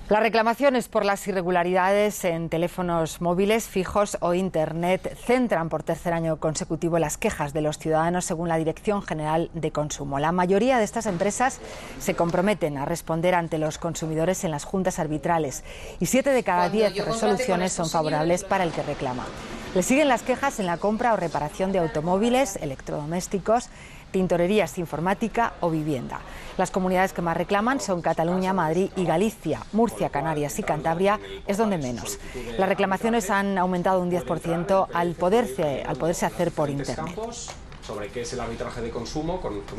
Las reclamaciones por las irregularidades en teléfonos móviles fijos o Internet centran por tercer año consecutivo las quejas de los ciudadanos, según la Dirección General de Consumo. La mayoría de estas empresas se comprometen a responder ante los consumidores en las juntas arbitrales y 7 de cada 10 resoluciones son favorables para el que reclama. Le siguen las quejas en la compra o reparación de automóviles, electrodomésticos, tintorerías, informática o vivienda. Las comunidades que más reclaman son Cataluña, Madrid y Galicia. Murcia, Canarias y Cantabria es donde menos. Las reclamaciones han aumentado un 10% al poderse hacer por Internet. Sobre qué es el arbitraje de consumo.